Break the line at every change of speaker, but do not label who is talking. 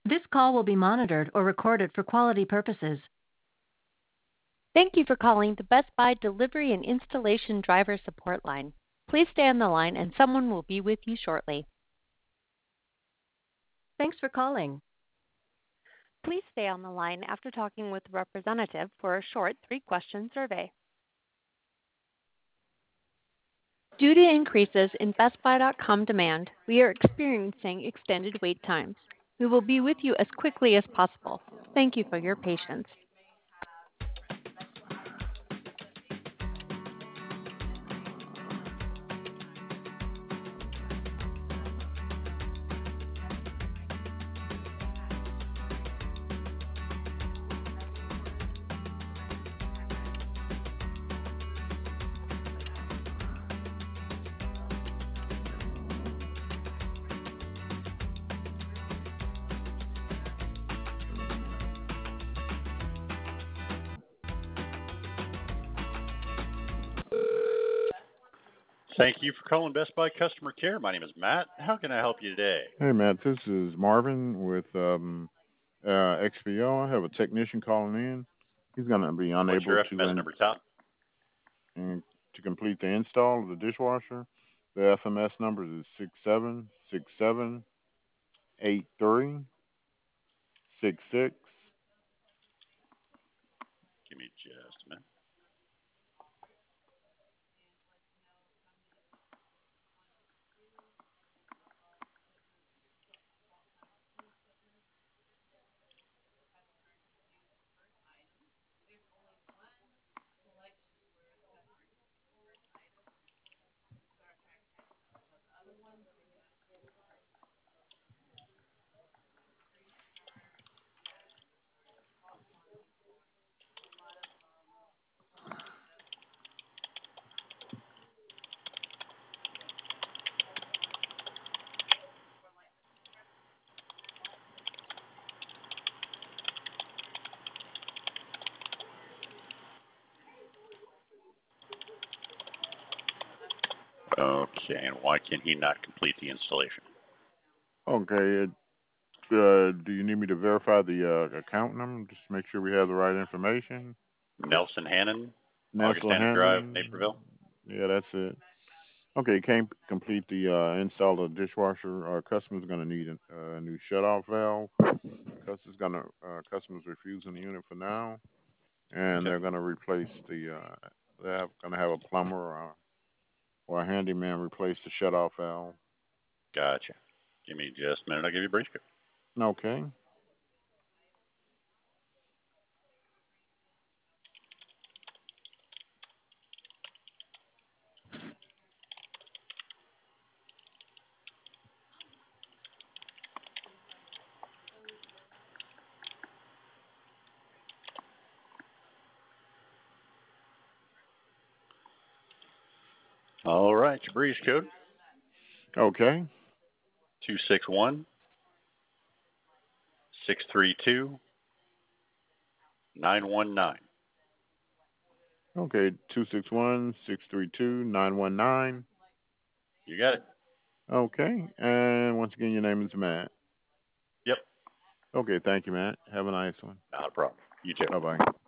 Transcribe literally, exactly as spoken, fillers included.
This call will be monitored or recorded for quality purposes.
Thank you for calling the Best Buy Delivery and Installation Driver Support Line. Please stay on the line and someone will be with you shortly.
Thanks for calling.
Please stay on the line after talking with the representative for a short three-question survey. Due to increases in Best Buy dot com demand, we are experiencing extended wait times. We will be with you as quickly as possible. Thank you for your patience.
Thank you for calling Best Buy Customer Care. My name is Matt. How can I help you today?
Hey, Matt. This is Marvin with um, uh, X P O. I have a technician calling in. He's going to be
What's
unable
your F M S
to in,
number, Tom?
in, to complete the install of the dishwasher. The F M S number is six seven six seven eight three six six.
Give me just a minute. Okay, and why can he not complete the installation?
Okay. Uh, do you need me to verify the uh, account number? Just to make sure we have the right information.
Nelson Hannon,
Nelson
Augustana Drive,
Hannon.
Naperville.
Yeah, that's it. Okay, can't complete the uh, install of the dishwasher. Our customer's going to need a, a new shut-off valve. Customer's going to uh, customer's refusing the unit for now, and
Okay.
they're going to replace the. Uh, they're going to have a plumber or a, or a handyman replace the shut-off valve.
Gotcha. Give me just a minute. I'll give you a breach code.
Okay.
All right, your breach code.
Okay.
two six one six three two nine one nine.
Okay. Two six one six three two nine one nine.
You got it.
Okay. And once again, your name is Matt.
Yep.
Okay. Thank you, Matt. Have a nice one.
Not a problem. You too.
Bye bye.